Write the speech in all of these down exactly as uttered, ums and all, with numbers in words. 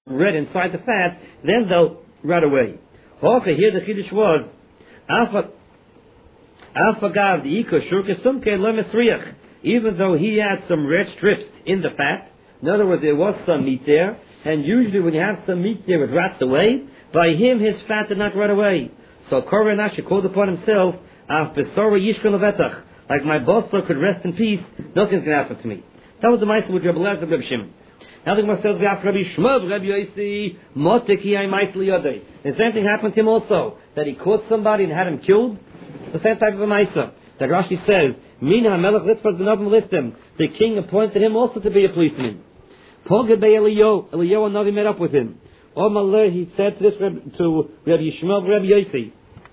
red inside the fat, then they'll rot away. Okay, here the chiddush was, Alfagav the Iko Shurka Sumke Lemesriach. Even though he had some red strips in the fat, in other words, there was some meat there, and usually when you have some meat there, it rots away. By him, his fat did not rot away. So Korban Asher called upon himself, Af Besora Yishkon Levetach. Like my boss could rest in peace, nothing's going to happen to me. That was the Maisa with Rabbi Lezer, Rabbi Shimon. Now the Gemara says, Rabbi Shmuel, Rabbi Yossi, Moteki ay Maisa liyodei. The same thing happened to him also, that he caught somebody and had him killed. The same type of a Maisa. That Rashi says, Mina HaMelech Litzvah Z'navim Listim. The king appointed him also to be a policeman. Pogeh bei Eliyahu, Eliyahu Navi met up with him. Omaleh, he said to this to Rabbi Shmuel, Rabbi Yossi,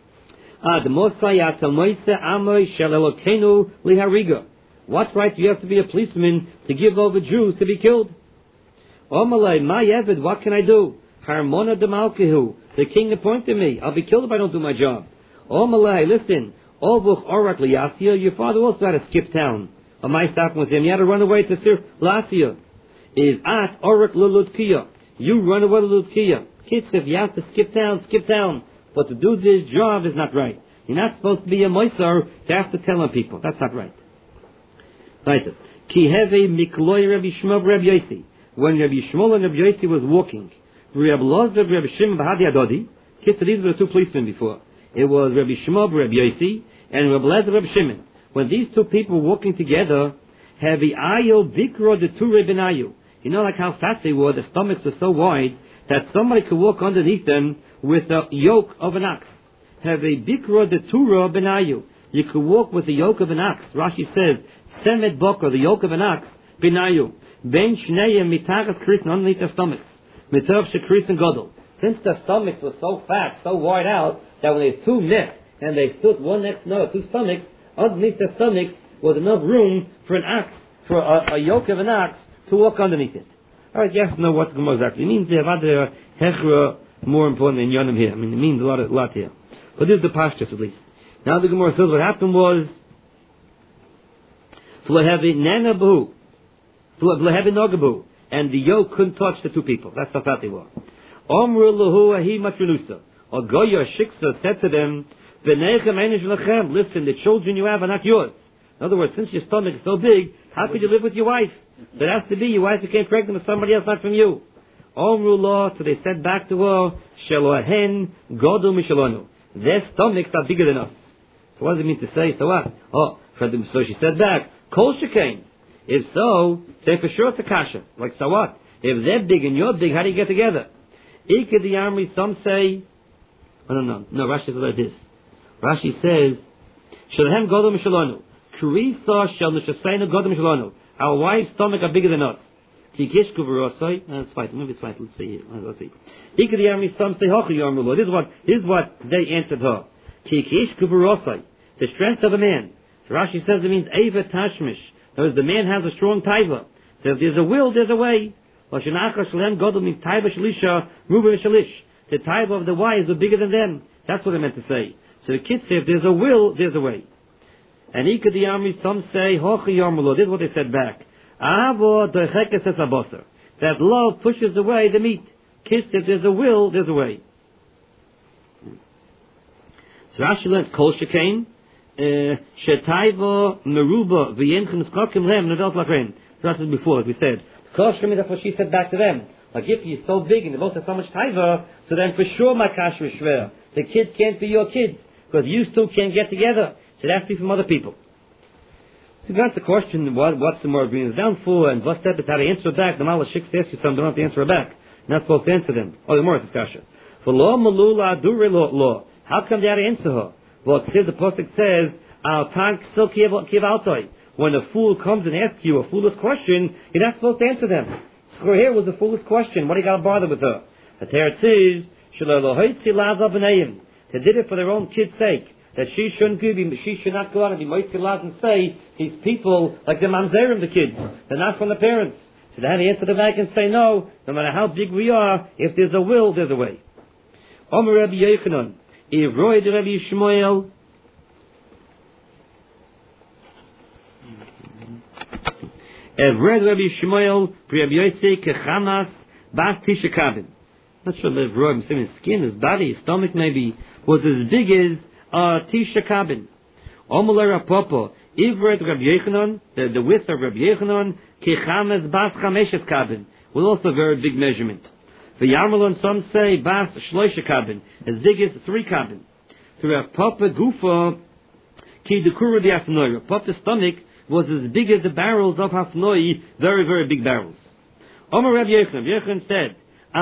Ad Mosai Atal Moise Amoy Shel Elokeinu Lihariga. What right do you have to be a policeman to give over Jews to be killed? Omalei, my Eved, what can I do? Harmona de Malkehu. The king appointed me. I'll be killed if I don't do my job. Omalei, listen. Olvuch Orak Liasia, your father also had to skip town. Am I stopping with him? You had to run away to Sir Lasia. Is At Orak Lulutkia. You run away to Lulutkia. Kids, if you have to skip town, skip town. But to do this job is not right. You're not supposed to be a Moisar to have to tell on people. That's not right. Right. Ki heve mikloi Rabbi Shmuel Rabbi Yossi. When Rabbi Shmuel and Rabbi Yossi was walking, Rabbi Lozer Rabbi Shimon Bahadi Adodi. Kids, these were the two policemen before. It was Rabbi Shmuel Rabbi Yossi and Rabbi Lezer Rabbi Shimon. When these two people were walking together, heavy ayo bikro de ture benayu. You know, like how fat they were. The stomachs were so wide that somebody could walk underneath them with a yoke of an ox. Have a bikra de tura benayu. You could walk with the yoke of an ox. Rashi says, semed bokra, the yoke of an ox, benayu. Ben shneyem mitagas kris, underneath their stomachs. Mitav shekris and godel. Since their stomachs were so fat, so wide out, that when they two met, and they stood one next to another, two stomachs, underneath their stomachs was enough room for an ox, for a, a yoke of an ox, to walk underneath it. Alright, you have to know what the Gemara exactly means. They have other hechra more important than Yonim here. I mean, it means a lot, a lot here. But this is the pashtus at least. Now the Gemara says what happened was and the yoke couldn't touch the two people. That's how fat they were. Or Goya Shiksa said to them, listen, the children you have are not yours. In other words, since your stomach is so big, how could you live with your wife? So it has to be your wife became pregnant with somebody else, not from you. So they said back to her, Shelohen Godu Mishalonu. Their stomachs are bigger than us. So what does it mean to say? So what? Oh, so she said back, Kol Shekain. If so, say for sure it's a kasha. Like so what? If they're big and you're big, how do you get together? Ike the army, some say, oh no, no, no, Rashi says like this. Rashi says, Shelohen Godu Mishalonu. Kurisa Shel Nishaseinu Godu Mishalonu. Our wife's stomach are bigger than us. Tikish kuvarosoi. That's fine. Maybe it's fine. Let's see. Let's see. Ikadiyami. Some say hochi yarmulo. This is what. This is what they answered her. Tikish kuvarosoi. The strength of a man. So Rashi says it means eva tashmish. That is, the man has a strong taiva. So if there's a will, there's a way. Lashanacha shalem godel means taiva shalisha ruba shalish. The taiva of the wives are bigger than them. That's what I meant to say. So the kids say if there's a will, there's a way. And Ikadiyami. Some say hochi yarmulo. This is what they said back. That love pushes away the meat. Kiss, if there's a will, there's a way. So Rashi learns Kol Shekain, Shetaiva Meruba V'Yenchem Skokim Lem Nevelt Lachren. So that's before, as we said. Kol Shekain, that's what she said back to them. Like if you're so big and they both have so much taiva, so then for sure my kasher is shver. The kid can't be your kid because you two can't get together. So it has to be from other people. So that's the question, what, what's the more agreement down for, and what's that, how to answer back. The Malach Shik asks you something, don't have to answer back. You're not supposed to answer them. Oh, the more discussion. For law malula dure law. How come they had to answer her? Well, it says, the Pasuk says, Al tank still kiv altoi. When a fool comes and asks you a foolish question, you're not supposed to answer them. So here was a foolish question. What do you got to bother with her? The Teretz says, they did it for their own kid's sake. That she shouldn't give him, she should not go out and be moitzilad and say these people like the mamzerim, the kids, they're not from the parents. So they had to answer the back and say no. No matter how big we are, if there's a will, there's a way. Omer Rabbi Yochanan, Ivroid Rabbi Shmuel. Evred Rabbi Shmuel, Rabbi Yossi Kechanas Bas Tisha Kabin. Not sure if Roy his skin, his body, his stomach maybe, was as big as uh, Tisha Kabin. Omeler Rapopo, Ivret Rabbi Yechanan, the, the width of Rabbi Yechanan, Kechames Bas Chameshes Kabin, was also a very big measurement. The Yarmalon, some say Bas Shloisha Kabin, as big as three Kabin. To Rav Papa Gufa, Ki Dekura the Hafnoi. Rav Papa's stomach was as big as the barrels of Hafnoi, very, very big barrels. Omer Rabbi Yechanan, Yechanan said,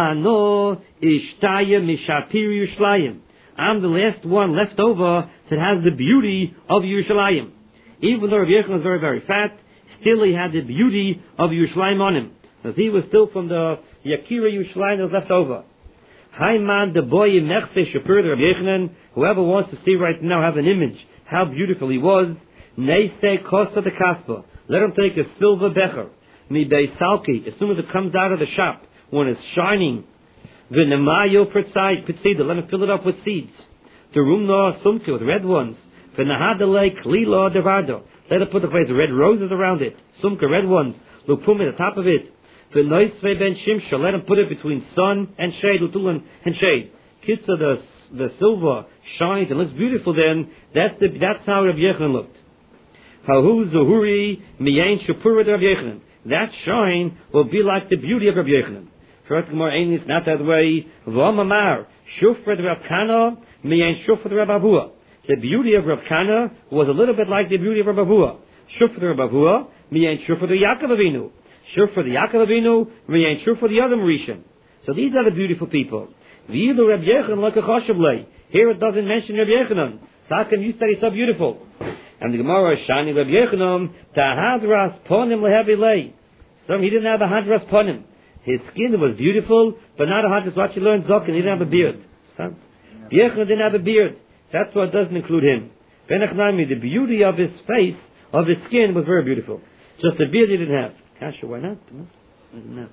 Ano Ishtaya Mishapir Yerushalayim. I'm the last one left over that has the beauty of Yerushalayim. Even though Rabbi Yechanan was very, very fat, still he had the beauty of Yerushalayim on him. Because he was still from the Yakira Yerushalayim that was left over. Haiman the boy in Mechse Shapur, the Rabbi Yechanan, whoever wants to see right now, have an image, how beautiful he was. Neise Kosta the Kaspa. Let him take a silver becher. Mi Salki, as soon as it comes out of the shop, when it's shining. V'nemayo Pitzida, let him fill it up with seeds. Terumno Sumke, with red ones. V'nahadale Klilo Devado, let him put the place red roses around it. Sumke, red ones. Lupum at the top of it. V'noisve ben Shimsha, let him put it between sun and shade, Lutulan and shade. Kitza, the, the silver shines and looks beautiful then. That's the, that's how Rabbi Yechanan looked. Hahu Zuhuri Miyain Shapura Rabbi Yechanan. That shine will be like the beauty of Rabbi Yechanan. It's not that way. V'omamar Shufred Rav Kana Miyain Shufred Rav Avua. The beauty of Rav Kana was a little bit like the beauty of Rav Avua. Shufred Rav Avua Miyain Shufred Yaakov Avinu. Shufred Yaakov Avinu Miyain Shufred the other Rishon. So these are the beautiful people. V'ilu Rabbi Yechanan like a choshev. Here it doesn't mention Rabbi Yechanan. So how can you study so beautiful? And the Gemara is shining Rabbi Yechanan tahadras ponim lehevilei. So he didn't have a hadras ponim. His skin was beautiful, but not a hadras. What you learned, Zokin, he didn't have a beard. Son, Yechanan didn't have a beard. That's what doesn't include him. Benachnami, the beauty of his face, of his skin, was very beautiful. Just the beard he didn't have. Kasha, why not? No.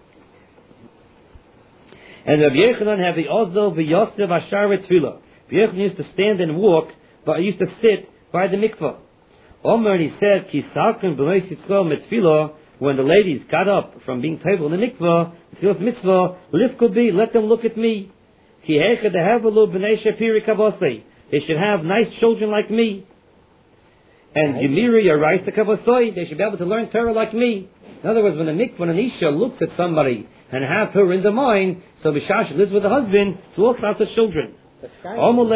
And Rabbi Yechanan had the Ozel v'Yosef Ashar Tefillah. Rabbi Yechanan used to stand and walk, but he used to sit by the mikvah. Omer, and he said, Ki salkin b'nois yitzchol mitzvila, when the ladies got up from being table in the mikvah, Tefillah's mitzvah, lifku bi, let them look at me. Ki hecha dehevelu b'nei shapiri kavosei. They should have nice children like me. And Yemiri Yaraisa Kavosoi, they should be able to learn Torah like me. In other words, when a mikvah, when an isha looks at somebody and has her in the mind, so Bishash lives with the husband to look after children. Aren't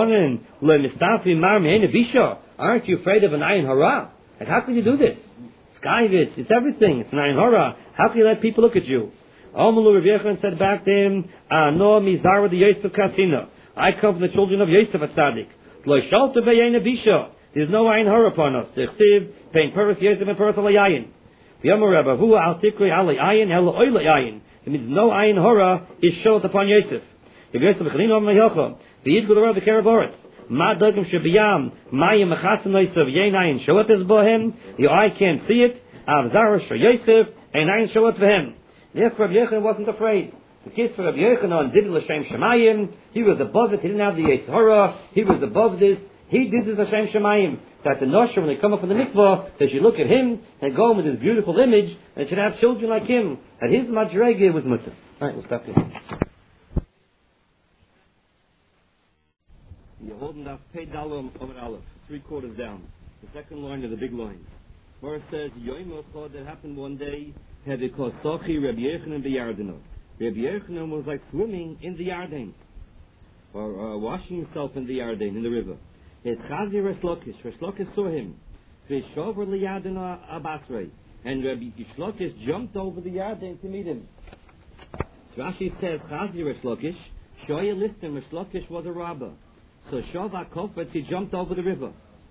you afraid of an ayin hara? Like, how can you do this? It's gaivitz, it's everything, it's an ayin hara. How can you let people look at you? Amalu Rav Yechanan said back to him, no mizara the Yosef Kasina. I come from the children of Yosef Atzadik. Lo shalta b'yein abisha. There's no ayin hara upon us. The chtiv, pain peres Yosef and peres alayayin. V'yamar Rabba, hu al tikri alayayin, ela oilayayin. It means no ayin hara is showed upon Yosef. If Yosef b'chalin om me'yocha, v'yid gularav b'keraboret. Ma dogim shebiyam, mayim mechasim Yosef, yein ayin showet is bohem, your eye can't see it, av zara shor Yosef, ein ayin showet v'hem. Therefore Rabbi Yechanan wasn't afraid. The kids of Rabbi Yechanan did l'shem shemayim, he was above it, he didn't have the Yetzer Hara, he was above this, he did this l'shem shemayim. That the nosher, when they come up from the mikvah, they should look at him and go with his beautiful image, and should have children like him. That his madrege was mutter. Alright, we'll stop here. You're holding that pei dalam over aleph, three quarters down. The second line of the big line. Where it says, Yoim Ochad, that happened one day, had it called Sochi Rabbi Yechanan b'Yardenot. Rabbi Yechanan was like swimming in the Yarden, or uh, washing himself in the Yarden, in the river. It Chazi Resh Lakish, Resh Lakish saw him. V'shover liyarden abasrei, and Rabbi Lakish jumped over the Yarden to meet him. So Rashi says, Chazi Resh Lakish, Shoya listed Resh Lakish was a robber. So Shova Kofetz, he jumped over the river.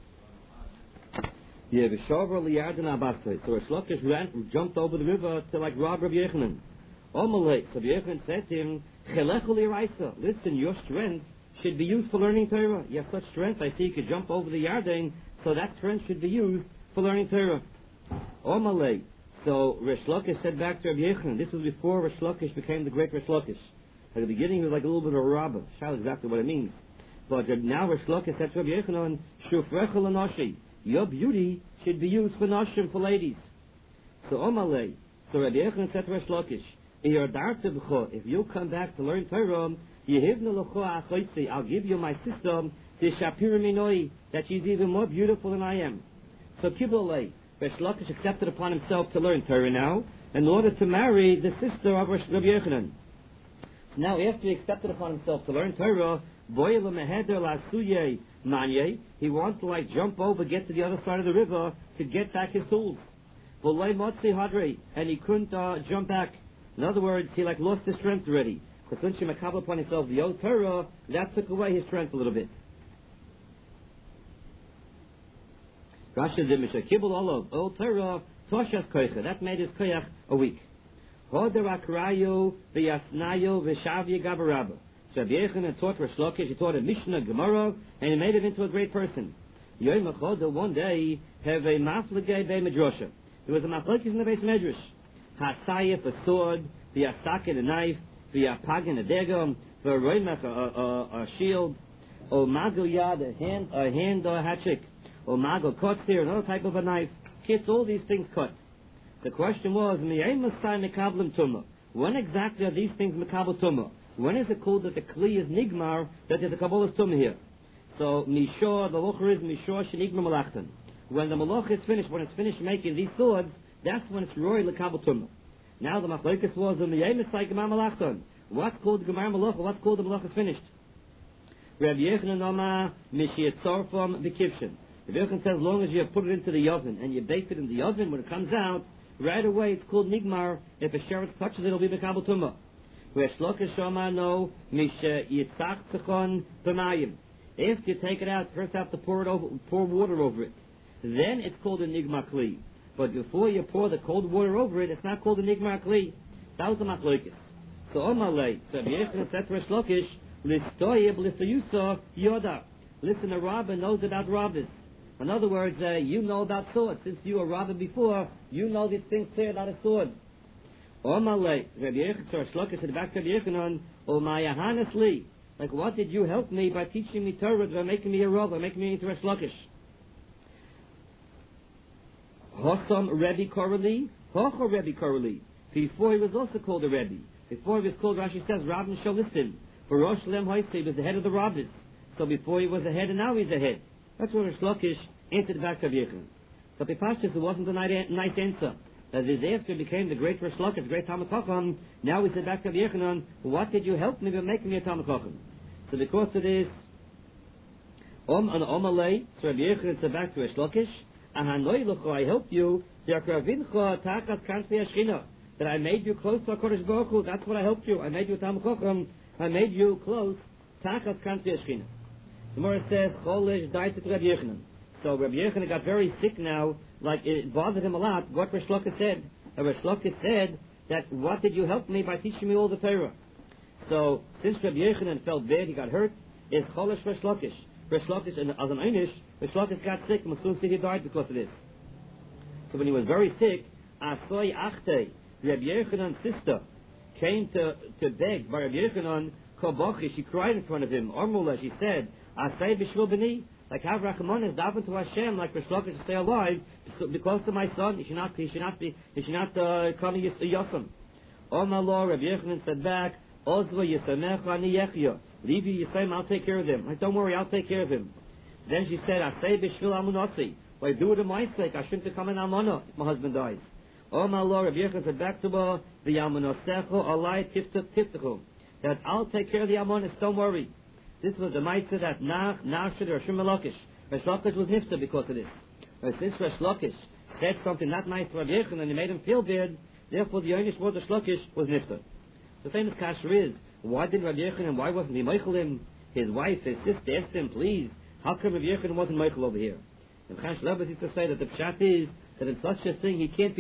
Yeah, v'shover liyarden abasrei. So Resh Lakish ran, jumped over the river to like rob Rabbi Yechanan. Omalei, so Rabbi Yechanan said to him, Chelechu liraisa, listen, your strength should be used for learning Torah. You have such strength, I see you could jump over the Yarden, so that strength should be used for learning Torah. Omalei. So Resh Lakish said back to Rabbi Yechanan, this was before Resh Lakish became the great Resh Lakish. At the beginning he was like a little bit of a robber. Shall exactly what it means. But now Resh Lakish said to Rabbi Yechanan, Shufrecha l'noshi, your beauty should be used for noshim, for ladies. So Omalei. So Rabbi Yechanan said to Resh Lakish, If you come back to learn Torah, I'll give you my sister, that she's even more beautiful than I am. So Kibbolei, Resh Lakish accepted upon himself to learn Torah now, in order to marry the sister of Rabbi Yochanan. Now, after he accepted upon himself to learn Torah, he wants to like jump over, get to the other side of the river to get back his tools. And he couldn't uh, jump back. In other words, he like lost his strength already. Because once he makabel upon himself the old Torah, that took away his strength a little bit. Rashi the Mishnah Kibbul Olav old Torah Toshas Koicha, that made his koyach a week. Hoder Akrayu v'Yasnayu v'Shavya Gabarabba. So Rabbi Yochanan taught Resh Lakish, he taught a Mishnah Gemara, and he made him into a great person. Yom Echad, one day, have a maflegei bei Medrasha. There was a maflegis in the base Medrash. Hasayif, a sword, v'Yasakin, a knife, v'Yapagin, a dagger, v'Roimach, a, a, a shield, o Magil Yad, a hand, a hand or a hatchet, o Magil Kotzir, another type of a knife. Kids, all these things cut. The question was, when exactly are these things Mekabel Tumah? When is it called that the Kli is Nigmar, that there's a Kabbalah Tumah here? So, Mishor, the Locher is Mishor Shenigmar Malachtan. When the Malach is finished, when it's finished making these swords, that's when it's Roy Lekabel Tumah. Now the Machlokes was, in the Yemisai Gemar Malachtan. What's called Gemar Malach, what's called the Malach is finished? Rabbi Yochanan Oma, Mishiyetzorfam Bekivshin. The Yochanan says, as long as you put it into the oven, and you bake it in the oven, when it comes out, right away it's called Nigmar. If a sheretz touches it, it'll be Mekabel Tumah. Resh Lakish Shama no Misha Yitzach Tzachon B'mayim. If you take it out, first have to pour it over, pour water over it. Then it's called a Nigmar Kli. But before you pour the cold water over it, it's not called a Nigmar Kli. That was the Machlokes. So Omalei, so Rabbi Yochanan said to Resh Lakish, Listoyib Listayusa Yoda. Listen, a rabbi knows about rabbis. In other words, uh, you know about swords. Since you were a rabbi before, you know these things clear about a sword. Omalei, Rabbi Yochanan, so Resh Lakish said back to Rabbi Yochanan, O Mayahanas Li. Like, what did you help me by teaching me Torah, by making me a rabbi, by making me into Resh Lakish? Hossam Rebbe Korali, Hocho Rebbe Korali. Before he was also called a Rebbe. Before he was called, Rashi says, Rabban Shalistim. For Rosh Lem Hoyse, he was the head of the rabbis. So before he was a head, and now he's a head. That's what Resh Lakish answered back to Rabbi Yochanan. So Pipashtis, it wasn't a nice answer. That is, after he became the great Resh Lakish, great Talmud Chacham, now he said back to Rabbi Yochanan, what did you help me by making me a Talmud Chacham? So because of this, Om an Omalei, so Rabbi Yochanan said back to Resh Lakish, Ahanoi Lucho, I helped you, that I made you close to HaKadosh Baruch Hu. That's what I helped you. I made you a Talmud Chacham. I made you close. Tachas Kanfi Yashchina. The Gemara says, Cholesh died to Rabbi Yochanan. So Rabbi Yochanan got very sick now, like it bothered him a lot, what Resh Lakish said. And Resh Lakish said that, what did you help me by teaching me all the Torah? So, since Rabbi Yochanan felt bad, he got hurt, is Cholesh Resh Lakish. Resh Lakish, and as an Einish, Resh Lakish got sick, and soon he died because of this. So when he was very sick, Asoi Achte, Rabbi Yochanan's sister, came to, to beg by Rabbi Yochanan, Kobochi, she cried in front of him, Ormula, she said, Asay B'shvil B'ni, like have Rachman is daven to Hashem, like Resh Lakish to stay alive, because to my son, he should not, he should not be, he should not uh, come Yosem. Oh my Lord, Rabbi Yochanan said back, Ozva Yisamecha Ani Yechya, leave you Yisayim, I'll take care of him. Like, don't worry, I'll take care of him. Then she said, Asay B'shvil Amunasi, well, do it in my sake, I shouldn't become an Almana if my husband dies. Oh my Lord, Rabbi Yochanan said back to her, the Yamanosecho Alai Tiftachu, that I'll take care of the Amonis, don't worry. This was the Maitza that Nach, Nashid, or Shim Lakish. Resh Lakish was nifta because of this. But since Resh Lakish said something not nice to Rabbi Yochanan and he made him feel bad, therefore the Yonish word Resh Lakish was nifta. The famous kasher is, why did Rabbi Yochanan, why wasn't he Meichel him? His wife, his sister asked him, please, how come Rabbi Yochanan wasn't Meichel over here? And Chash Lebbes used to say that the pshat is that in such a thing he can't be